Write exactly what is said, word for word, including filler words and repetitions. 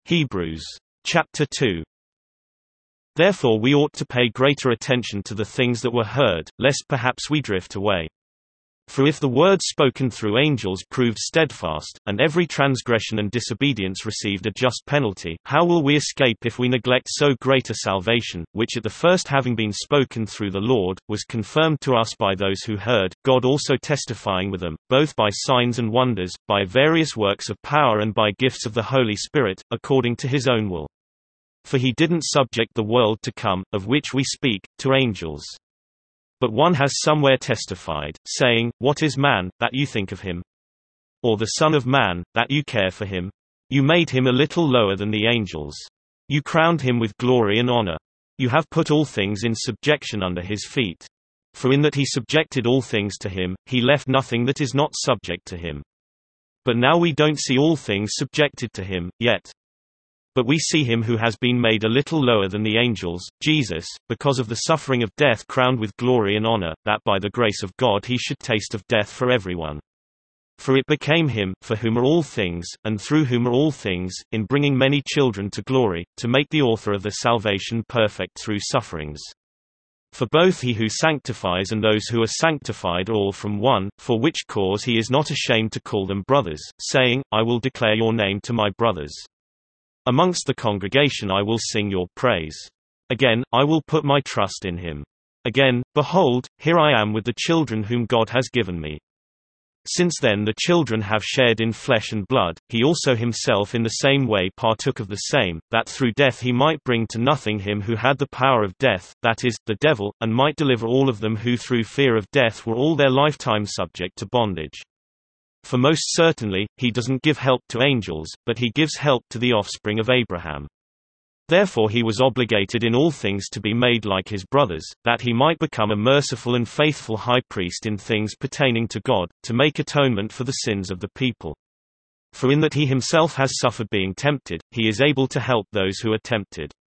Hebrews chapter two. Therefore we ought to pay greater attention to the things that were heard, lest perhaps we drift away. For if the word spoken through angels proved steadfast, and every transgression and disobedience received a just penalty, how will we escape if we neglect so great a salvation, which at the first having been spoken through the Lord, was confirmed to us by those who heard, God also testifying with them, both by signs and wonders, by various works of power and by gifts of the Holy Spirit, according to his own will. For he didn't subject the world to come, of which we speak, to angels. But one has somewhere testified, saying, What is man, that you think of him? Or the Son of Man, that you care for him? You made him a little lower than the angels. You crowned him with glory and honor. You have put all things in subjection under his feet. For in that he subjected all things to him, he left nothing that is not subject to him. But now we don't see all things subjected to him, yet. But we see him who has been made a little lower than the angels, Jesus, because of the suffering of death crowned with glory and honor, that by the grace of God he should taste of death for everyone. For it became him, for whom are all things, and through whom are all things, in bringing many children to glory, to make the author of their salvation perfect through sufferings. For both he who sanctifies and those who are sanctified are all from one, for which cause he is not ashamed to call them brothers, saying, I will declare your name to my brothers. Amongst the congregation I will sing your praise. Again, I will put my trust in him. Again, behold, here I am with the children whom God has given me. Since then the children have shared in flesh and blood, he also himself in the same way partook of the same, that through death he might bring to nothing him who had the power of death, that is, the devil, and might deliver all of them who through fear of death were all their lifetime subject to bondage. For most certainly, he doesn't give help to angels, but he gives help to the offspring of Abraham. Therefore he was obligated in all things to be made like his brothers, that he might become a merciful and faithful high priest in things pertaining to God, to make atonement for the sins of the people. For in that he himself has suffered being tempted, he is able to help those who are tempted.